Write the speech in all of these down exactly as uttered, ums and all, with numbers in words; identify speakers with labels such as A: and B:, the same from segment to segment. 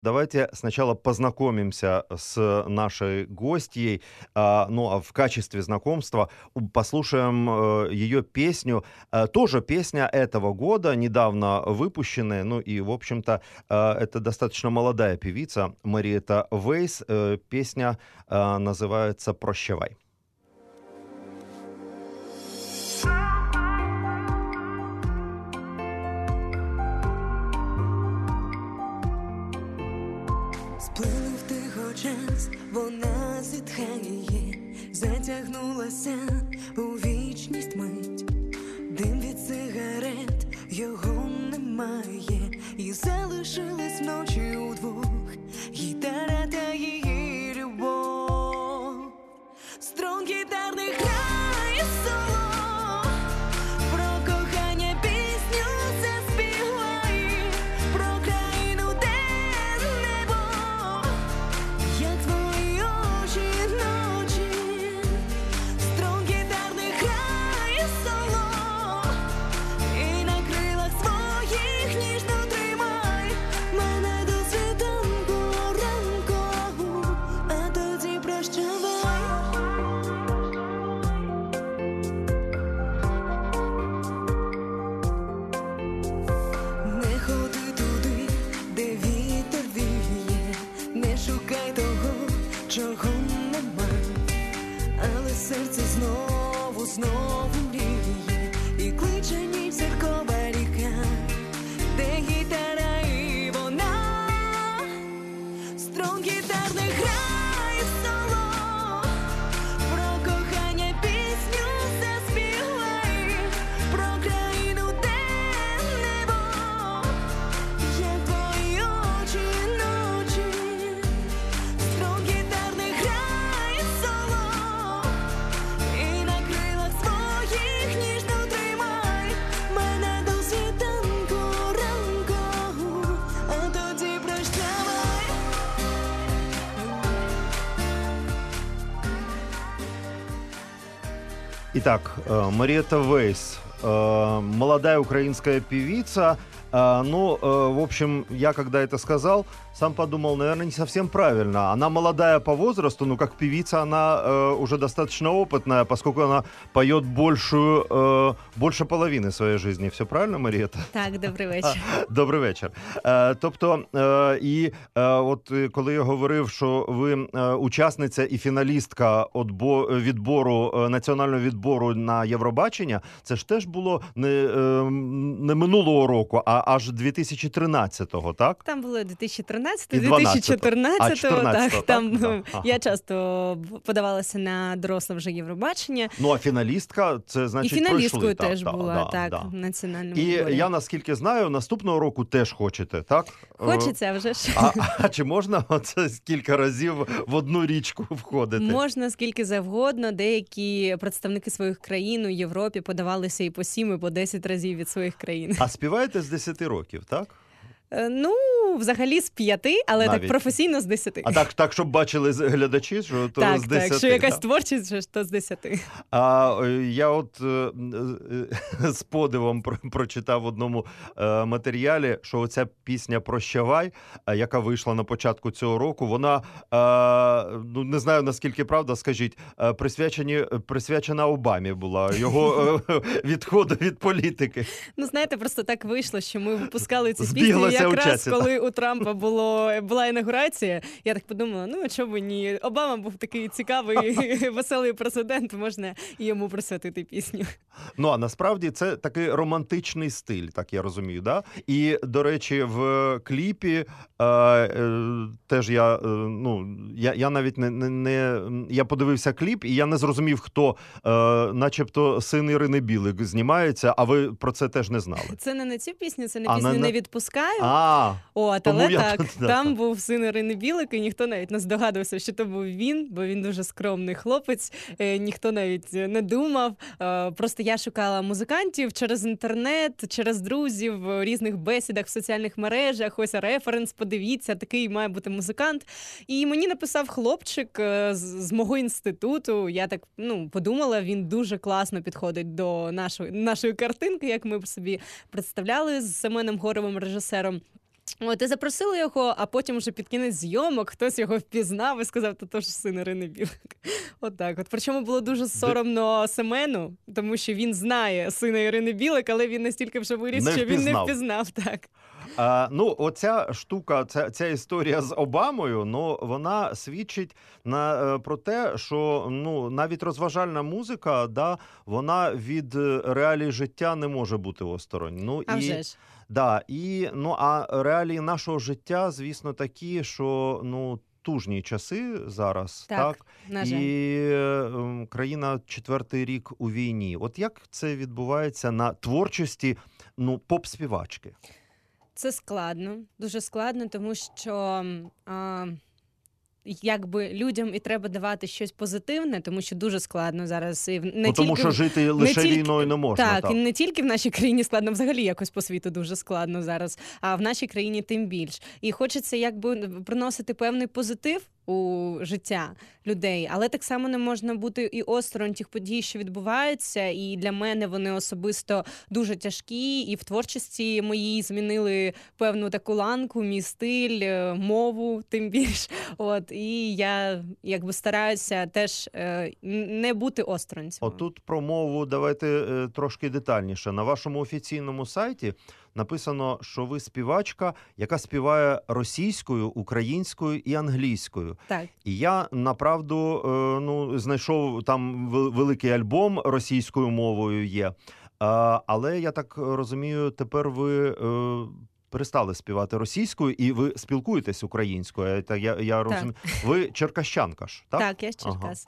A: Давайте сначала познакомимся с нашей гостьей, а, ну, а в качестве знакомства у- послушаем э, ее песню, э, тоже песня этого года, недавно выпущенная, ну и, в общем-то, э, это достаточно молодая певица Мариэта Вейс, э, песня э, называется «Прощавай».
B: Сплинув тихо час, вона зітхає, затягнулася у вічність мить. Дим від сигарет, його немає, і залишились вночі удвох гітара та її любов. Струн гітарний грає соло, про кохання пісню заспівай, про країну, де небо, як твої очі ночі. Струн гітарний грає соло, і на крилах своїх ніжно тримай мене до світанку ранкову, а тоді прощавай. Не ходи туди, де вітер віє, не шукай того, чого нема, але серце знову, знову мріє, і кличе ніч зіркова ріка, де гітара і вона. Струн гітарний грає соло, про кохання пісню заспівай, про країну, де небо, як твої очі ночі. Струн гітарний грає соло, і на крилах своїх ніжно тримай мене до світанку ранкову, а тоді прощавай.
A: Итак, э, Мариэта Вейс, э, молодая украинская певица. Э, Ну, э, в общем, я когда это сказал, сам подумал, наверное, не совсем правильно. Она молодая по возрасту, но как певица она э, уже достаточно опытная, поскольку она поет большую, э, больше половины своей жизни. Все правильно, Мариэта?
C: Так, добрий вечір.
A: Добрий вечір. Е, тобто, е, і е, от е, коли я говорив, що ви е, учасниця і фіналістка отбо, відбору, е, національного відбору на Євробачення, це ж теж було не, е, не минулого року, а аж дві тисячі тринадцятого, так?
C: Там було дві тисячі
A: І
C: тринадцятого,
A: дванадцятого.
C: дві тисячі чотирнадцятого,
A: А, чотирнадцятого,
C: так,
A: так?
C: там
A: Да. Ага.
C: я часто подавалася на доросле вже Євробачення.
A: Ну, а фіналістка, це значить
C: І фіналісткою
A: пройшли.
C: теж
A: так,
C: була,
A: да,
C: так,
A: да.
C: в національному
A: І
C: відборі.
A: я, наскільки знаю, наступного року теж хочете, так? Е,
C: Хочеться, а вже ж.
A: А, а чи можна оце кілька разів в одну річку входити?
C: Можна скільки завгодно. Деякі представники своїх країн у Європі подавалися і по сім, і по десять разів від своїх країн.
A: А співаєте з десяти років, так?
C: Е, Ну, взагалі з п'яти, але
A: Навіть.
C: так професійно з десяти.
A: А так, так щоб бачили з- глядачі, що то
C: так,
A: з десяти.
C: так, що якась
A: так?
C: творчість, що ж то з десяти.
A: А е, я от е, е, з подивом про- прочитав в одному е, матеріалі, що оця пісня «Прощавай», е, яка вийшла на початку цього року, вона, е, ну не знаю наскільки правда, скажіть, е, присвячені, присвячена Обамі була, його е, відходу від політики.
C: Ну, знаєте, просто так вийшло, що ми випускали цю пісню
A: Збіглася у
C: якраз,
A: часі,
C: коли у Трампа було, була інаугурація. Я так подумала, ну, а чому ні? Обама був такий цікавий, веселий президент, можна і йому присвятити пісню.
A: Ну, а насправді це такий романтичний стиль, так я розумію, да? І, до речі, в кліпі е, е, теж я, е, ну, я, я навіть не, не, не, я подивився кліп, і я не зрозумів, хто, е, начебто, син Ірини Білик знімається, а ви про це теж не знали.
C: Це не на цю пісню, це на
A: А,
C: пісню
A: на-
C: «Не
A: на-
C: відпускаю».
A: А,
C: От,
A: тому
C: але
A: я
C: так,
A: тут, да.
C: там був син Ірини Білик, і ніхто навіть не здогадувався, що то був він, бо він дуже скромний хлопець, е, ніхто навіть не думав. Е, Просто я шукала музикантів через інтернет, через друзів, в різних бесідах в соціальних мережах, ось референс, подивіться, такий має бути музикант. І мені написав хлопчик е, з, з мого інституту, я так, ну, подумала, він дуже класно підходить до нашої, нашої картинки, як ми б собі представляли з Семеном Горовим, режисером. От, і запросили його, а потім вже під кінець зйомок хтось його впізнав і сказав, то то ж син Ірини Білик. Отак от. Причому було дуже соромно Семену, тому що він знає сина Ірини Білик, але він настільки вже виріс,
A: Не
C: що він не
A: впізнав.
C: впізнав. Так.
A: А, ну, оця штука, ця, ця історія з Обамою, ну, вона свідчить на, е, про те, що ну, навіть розважальна музика, да, вона від е, реалій життя не може бути осторонь. Ну,
C: А
A: і,
C: вже ж.
A: да, і, ну, а реалії нашого життя, звісно, такі, що ну, тужні часи зараз,
C: Так,
A: так?
C: на жаль.
A: І е, м, країна четвертий рік у війні. От як це відбувається на творчості ну, поп-співачки?
C: Це складно, дуже складно, тому що а, якби людям і треба давати щось позитивне, тому що дуже складно зараз. І в- не
A: Ну, тому
C: тільки
A: що
C: в-
A: жити лише
C: тільки-
A: війною не можна.
C: Так,
A: Так,
C: і не тільки в нашій країні складно, взагалі якось по світу дуже складно зараз, а в нашій країні тим більш. І хочеться якби приносити певний позитив у життя людей, але так само не можна бути і осторонь тих подій, що відбуваються, і для мене вони особисто дуже тяжкі, і в творчості моїй змінили певну таку ланку, мій стиль, е, мову, тим більш. От, і я якби стараюся теж е, не бути осторонь цього.
A: Отут про мову давайте е, трошки детальніше. На вашому офіційному сайті написано, що ви співачка, яка співає російською, українською і англійською.
C: Так.
A: І я, направду, е, ну, знайшов там вел- великий альбом російською мовою є. Е, але, я так розумію, тепер ви е, перестали співати російською і ви спілкуєтесь українською. Та я, я розумію. Ви черкащанка ж, так?
C: Так, я з Черкас.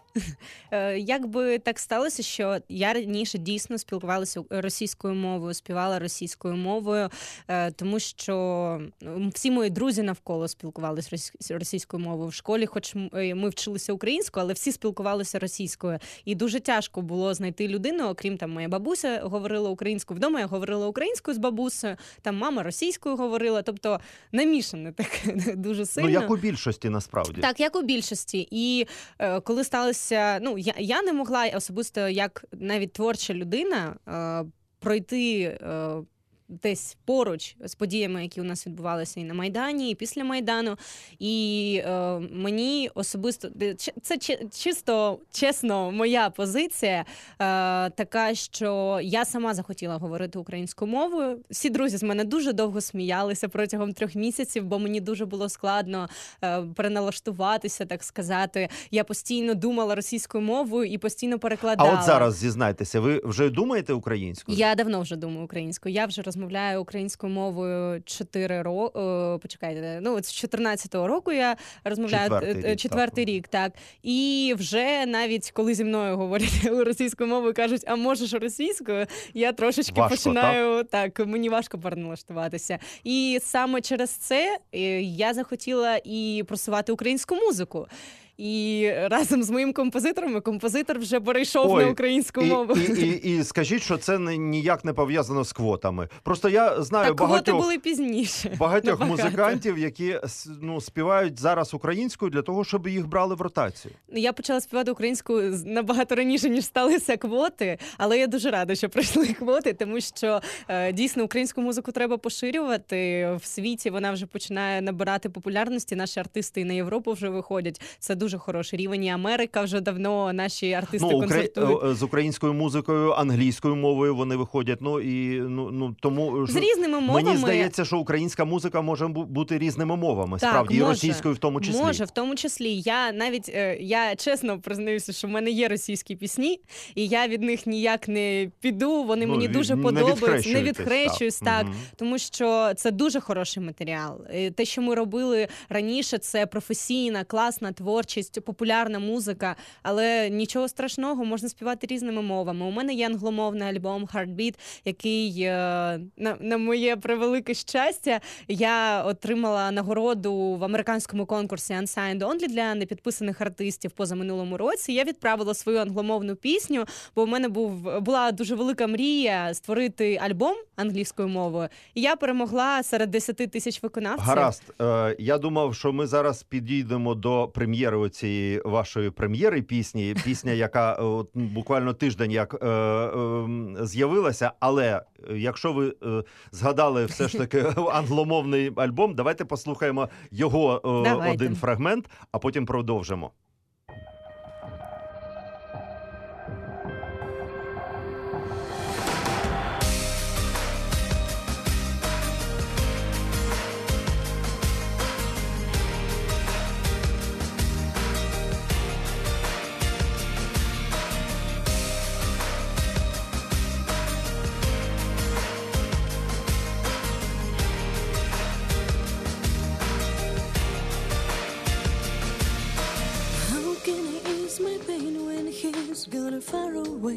C: Е, Як би так сталося, що я раніше дійсно спілкувалася російською мовою, співала російською мовою, е, тому що м, всі мої друзі навколо спілкувалися росі- російською мовою в школі, хоч м- е, ми вчилися українською, але всі спілкувалися російською. І дуже тяжко було знайти людину, окрім там моя бабуся говорила українською, вдома я говорила українською з бабусею, там мама російською говорила, тобто намішане таке дуже сильно.
A: Ну, як у більшості, насправді.
C: Так, як у більшості. І е, коли сталося, ну я, я не могла особисто, як навіть творча людина, е, пройти. Е, Десь поруч з подіями, які у нас відбувалися і на Майдані, і після Майдану. І е, мені особисто, де- чи- це чи- чисто, чесно, моя позиція е, така, що я сама захотіла говорити українською мовою. Всі друзі з мене дуже довго сміялися протягом трьох місяців, бо мені дуже було складно е, переналаштуватися, так сказати. Я постійно думала російською мовою і постійно
A: А
C: перекладала.
A: от зараз, зізнайтеся, ви вже думаєте українською?
C: Я давно вже думаю українською. Я вже розмовляю українською мовою чотири роки. Почекайте, ну от з чотирнадцятого року я розмовляю
A: Четвертий
C: е,
A: рік,
C: четвертий
A: так.
C: рік, так. І вже навіть коли зі мною говорять російською мовою, кажуть, а можеш російською, я трошечки
A: Важко,
C: починаю так? мені важко переналаштуватися. І саме через це е, я захотіла і просувати українську музику. І разом з моїм композитором, композитор вже перейшов
A: Ой,
C: на українську
A: І,
C: мову.
A: і, і, і скажіть, що це не- ніяк не пов'язано з квотами. Просто я знаю
C: Так, квоти
A: багатьох,
C: були пізніше.
A: багатьох
C: Набагато.
A: музикантів, які с- ну, співають зараз українською для того, щоб їх брали в ротацію.
C: Я почала співати українською з- набагато раніше, ніж сталися квоти, але я дуже рада, що прийшли квоти, тому що е, дійсно українську музику треба поширювати. В світі вона вже починає набирати популярності. Наші артисти і на Європу вже виходять. Це дуже хороший рівень. І Америка вже давно наші артисти
A: Ну,
C: концертують.
A: укра... з українською музикою, англійською мовою вони виходять. Ну і ну, ну тому
C: З
A: ж-
C: різними мовами.
A: мені здається, що українська музика може бу- бути різними мовами,
C: Так,
A: справді, і
C: може.
A: російською в тому числі.
C: Може, в тому числі. Я навіть, е, я чесно признаюся, що в мене є російські пісні, і я від них ніяк не піду, вони
A: Ну,
C: мені
A: від-
C: дуже
A: не
C: подобаються, не
A: відхрещуєтесь,
C: відхрещуюсь,
A: так.
C: так,
A: Мгм.
C: тому що це дуже хороший матеріал. Е, Те, що ми робили раніше, це професійна, класна творчість, популярна музика, але нічого страшного, можна співати різними мовами. У мене є англомовний альбом Heartbeat, який, е, на, на моє превелике щастя, я отримала нагороду в американському конкурсі Unsigned Only для непідписаних артистів позаминулому році. Я відправила свою англомовну пісню, бо в мене був, була дуже велика мрія створити альбом англійською мовою, і я перемогла серед десяти тисяч виконавців.
A: Гаразд. Е, я думав, що ми зараз підійдемо до прем'єри цієї вашої прем'єри пісні, пісня, яка от, буквально тиждень як е, е, з'явилася, але якщо ви е, згадали все ж таки англомовний альбом, давайте послухаємо його е,
C: Давайте.
A: один фрагмент, а потім продовжимо.
B: How can I ease my pain when he's gone far away?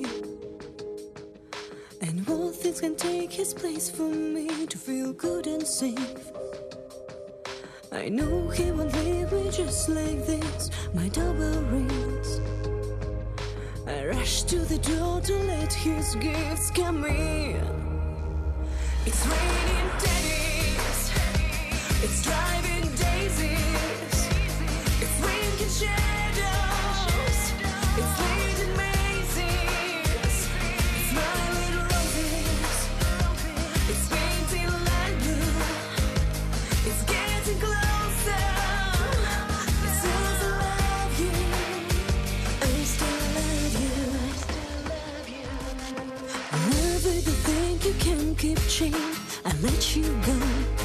B: And what things can take his place for me to feel good and safe? I know he won't leave me just like this. My double rings. I rush to the door to let his gifts come in. It's raining daddies. It's driving daisies. It's winking shadows. It's leading mazes. It's smiling roses. It's painting light blue. It's getting closer. It says I love you. I still love you. Never to think you can keep chained. I let you go.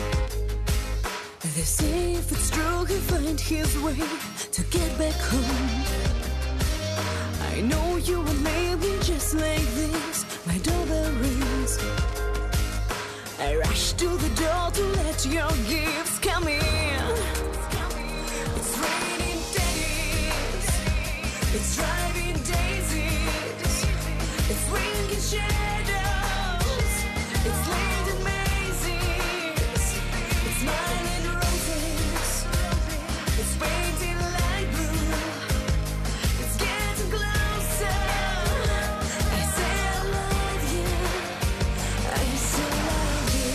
B: They say if it's true, he'll find his way to get back home. I know you were maybe just like this. My doorbell rings. I rush to the door to let your gifts come in. It's raining daddies. It's driving daisies. It's winking shadows. It's leading mazes. It's smiling roses. It's painting light blue. It's getting closer. I say I love you. I still love you.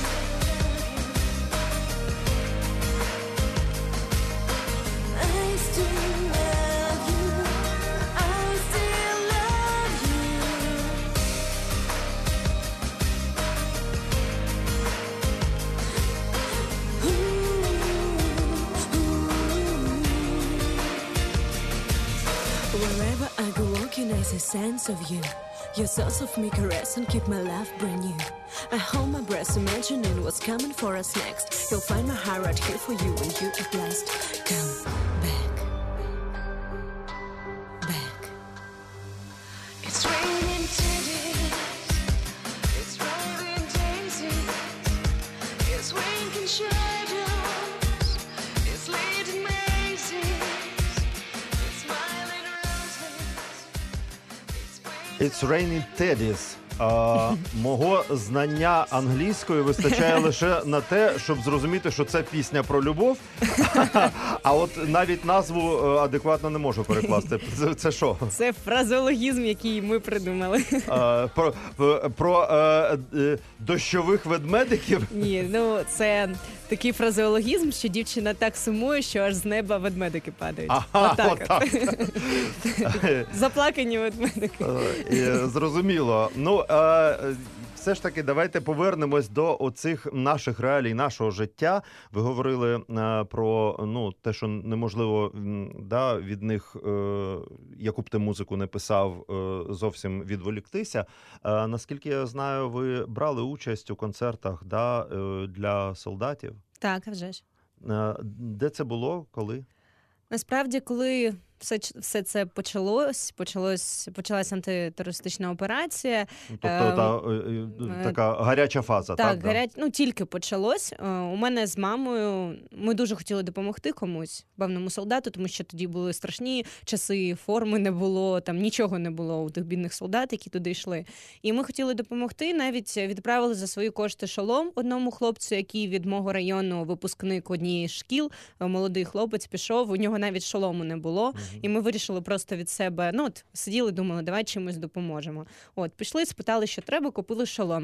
B: I still love you. I still love you. Wherever I go walking, I see sense of you. Your thoughts of me caress and keep my life brand new. I hold my breath, imagining what's coming for us next. You'll find my heart right here for you when you at last come back, back. It's raining titties. It's driving daisies. It's winking shadows. It's leading mazes. It's smiling roses. It's
A: It's raining teddies. А, мого знання англійської вистачає лише на те, щоб зрозуміти, що це пісня про любов. А от навіть назву е, адекватно не можу перекласти. Це, це що?
C: Це фразеологізм, який ми придумали.
A: А, про про, про е, е, дощових ведмедиків?
C: Ні, ну це такий фразеологізм, що дівчина так сумує, що аж з неба ведмедики падають.
A: Ага,
C: Отак
A: отак.
C: от. Заплакані ведмедики.
A: Е, Зрозуміло. Ну, е, все ж таки, давайте повернемось до оцих наших реалій, нашого життя. Ви говорили е, про ну, те, що неможливо м, да, від них, е, яку б ти музику не писав, е, зовсім відволіктися. Е, наскільки я знаю, ви брали участь у концертах да, е, для солдатів.
C: Так, а вже ж.
A: Е, Де це було? Коли?
C: Насправді, коли все, ч- все це почалось, почалось, почалася антитерористична операція.
A: Тобто
C: Е,
A: та, е, е, така гаряча фаза, так?
C: Так,
A: да?
C: гарять, ну тільки почалось. Е, У мене з мамою ми дуже хотіли допомогти комусь, певному солдату, тому що тоді були страшні часи, форми не було, там нічого не було у тих бідних солдат, які туди йшли. І ми хотіли допомогти. Навіть відправили за свої кошти шолом одному хлопцю, який від мого району випускник однієї з шкіл. Е, Молодий хлопець пішов, у нього навіть шолому не було. І ми вирішили просто від себе, ну от сиділи, думали, давай чимось допоможемо. От, пішли, спитали, що треба, купили шолом.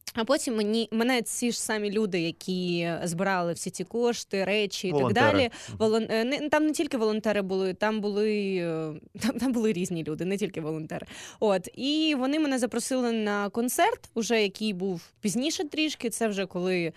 C: А потім мені, мене ці ж самі люди, які збирали всі ці кошти, речі і
A: Волонтери.
C: так далі. Волон... е, Не, там не тільки волонтери були, там були, е, там, там були різні люди, не тільки волонтери. От. І вони мене запросили на концерт, уже який був пізніше трішки. Це вже коли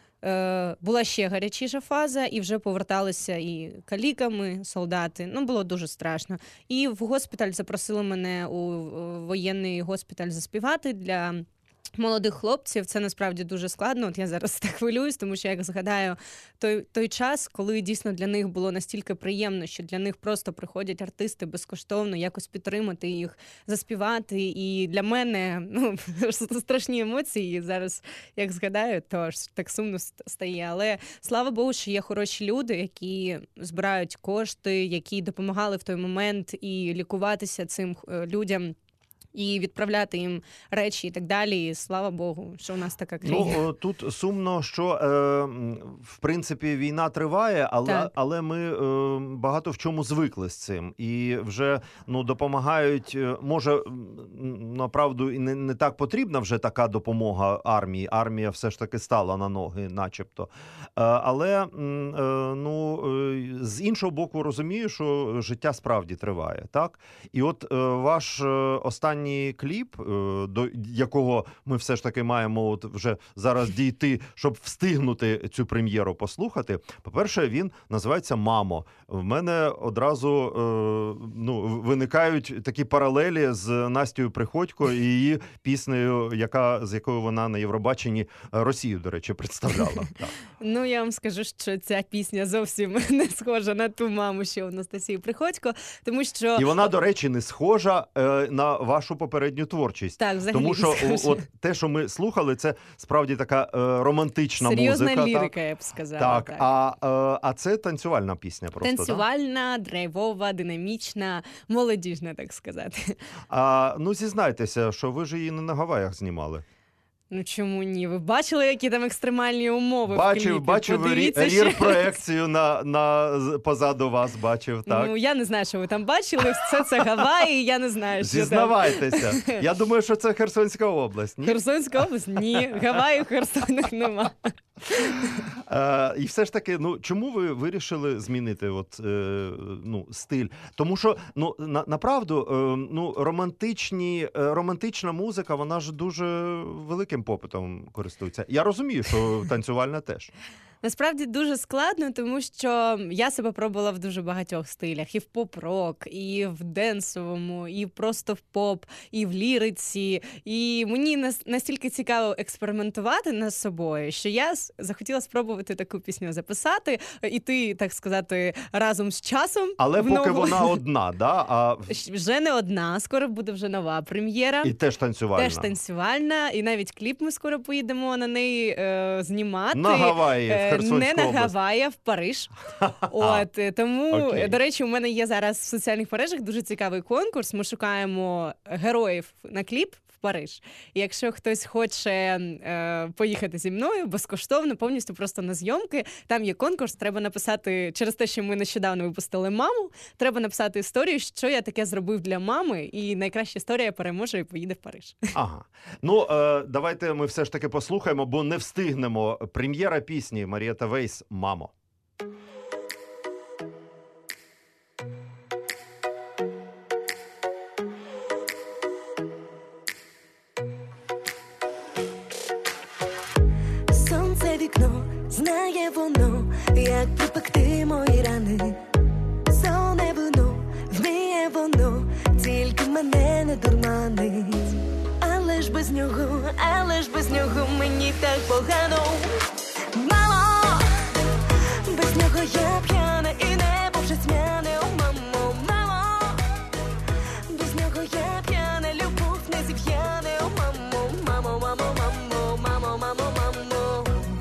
C: е, була ще гарячіша фаза, і вже поверталися і каліками, солдати. Ну, було дуже страшно. І в госпіталь запросили мене у воєнний госпіталь заспівати для молодих хлопців. Це насправді дуже складно. От я зараз так хвилююсь, тому що, як згадаю, той, той час, коли дійсно для них було настільки приємно, що для них просто приходять артисти безкоштовно, якось підтримати їх, заспівати. І для мене, ну, страшні емоції. Зараз, як згадаю, то аж так сумно стає. Але слава Богу, що є хороші люди, які збирають кошти, які допомагали в той момент і лікуватися цим людям, і відправляти їм речі і так далі. І слава Богу, що у нас така країна.
A: Ну, тут сумно, що, е, в принципі, війна триває, але, але ми е, багато в чому звикли з цим. І вже, ну, допомагають, може, направду, і не, не так потрібна вже така допомога армії. Армія все ж таки стала на ноги, начебто. Е, але, е, ну, е, з іншого боку, розумію, що життя справді триває, так? І от е, ваш останній кліп, до якого ми все ж таки маємо от вже зараз дійти, щоб встигнути цю прем'єру послухати. По-перше, він називається «Мамо». В мене одразу ну, виникають такі паралелі з Настею Приходько і її піснею, яка, з якою вона на Євробаченні Росію, до речі, представляла. Так.
C: Ну, я вам скажу, що ця пісня зовсім не схожа на ту маму, що у Настасії Приходько, тому що...
A: І вона, до речі, не схожа е, на вашу попередню творчість.
C: Так, взагалі
A: тому що
C: не
A: от те, що ми слухали, це справді така е, романтична
C: серйозна
A: музика.
C: Серйозна лірика,
A: так?
C: я б сказала.
A: Так,
C: так.
A: А, е, а це танцювальна пісня просто,
C: танцювальна, драйвова, динамічна, молодіжна, так сказати.
A: А, ну, зізнайтеся, що ви ж її не на Гаваях знімали.
C: Ну чому ні? Ви бачили, які там екстремальні умови
A: бачив,
C: в кліпі?
A: Бачив,
C: Подивіться
A: рір-проекцію на, на, позаду вас бачив, так?
C: Ну, я не знаю, що ви там бачили. Це це Гаваї, я не знаю, що
A: Зізнавайтеся.
C: Там.
A: Я думаю, що це Херсонська область. Ні?
C: Херсонська область? Ні. Гаваї в Херсонах нема.
A: Е, і все ж таки, ну, чому ви вирішили змінити от, е, ну, стиль? Тому що, ну, на, направду, е, ну, романтичні, е, романтична музика, вона ж дуже великим попитом користується. Я розумію, що танцювальна теж.
C: Насправді дуже складно, тому що я себе пробувала в дуже багатьох стилях. І в поп-рок, і в денсовому, і просто в поп, і в ліриці. І мені настільки цікаво експериментувати над собою, що я захотіла спробувати таку пісню записати, іти, так сказати, разом з часом.
A: Але поки
C: нову...
A: вона одна, да? А...
C: Вже не одна, скоро буде вже нова прем'єра.
A: І теж танцювальна.
C: Теж танцювальна, і навіть кліп ми скоро поїдемо на неї е, знімати.
A: На Гаваї, в Херсонську
C: Не на
A: область.
C: Гаваї, а в Париж. От, тому,
A: okay.
C: до речі, у мене є зараз в соціальних мережах дуже цікавий конкурс. Ми шукаємо героїв на кліп в Париж. І якщо хтось хоче е, поїхати зі мною безкоштовно, повністю просто на зйомки, там є конкурс, треба написати, через те, що ми нещодавно випустили маму, треба написати історію, що я таке зробив для мами, і найкраща історія переможе і поїде в Париж.
A: Ага. Ну, е, давайте ми все ж таки послухаємо, бо не встигнемо. Прем'єра пісні Марієта Вейс «Мамо».
B: Сонце вікно, знає воно, як припекти мої рани. Соне вино, вміє воно, тільки мене не дурманить. Але ж без нього, але ж без нього мені так погано. Мамо, без нього я п'яна і небо вже тьмяне. О, мамо, мамо, без нього я п'яна, любов не зів'яне. О, мамо, мамо, мамо, мамо, мамо, мамо, мамо.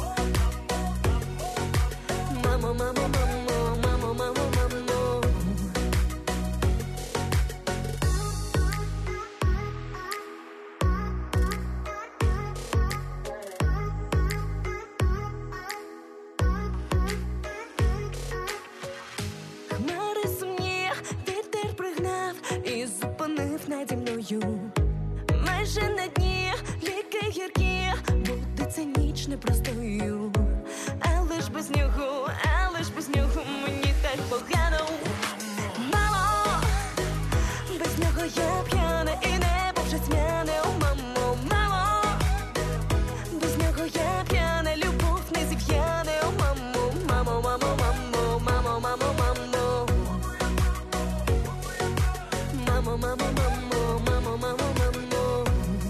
B: Мамо, мамо, мамо, мамо, мамо, мамо. Хмари сумні, вітер пригнав і зупинив наді мною. Майже на дні ліки гіркі, ніч непростою, але ж без нього, але ж без нього мені так погано. Мамо, без нього я п'яна і небо вже тьмяне. О, мамо, мамо, без нього я п'яна, любов не зів'яне. О, мамо, мамо, мамо, мамо, мамо, мамо, мамо. Мамо, мамо, мамо, мамо, мамо, мамо.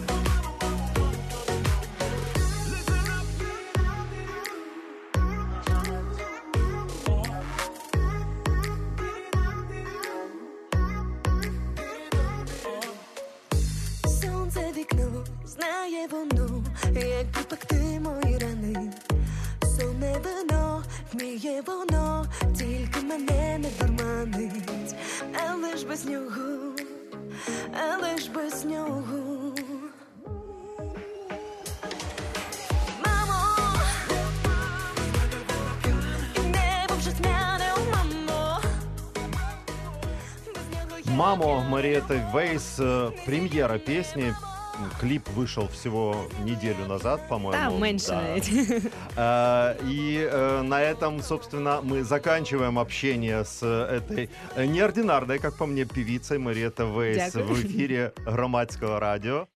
B: Сонце вікно, знає воно, як припекти мої рани. Сонне вино, вміє воно, тільки мене не дурманить. Але ж без нього, але ж без нього. Мамо, і небо вже тьмяне. О, мамо, без нього я
A: «Мамо»
B: п'яна.
A: Мариэтты Вейс, э, премьера песни. Клип вышел всего неделю назад, по-моему.
C: Та менше
A: Да.
C: навіть.
A: Э, И э, на этом, собственно, мы заканчиваем общение с этой э, неординарной, как по мне, певицей Мариэтта Вейс
C: Дякую.
A: в эфире Громадського радио.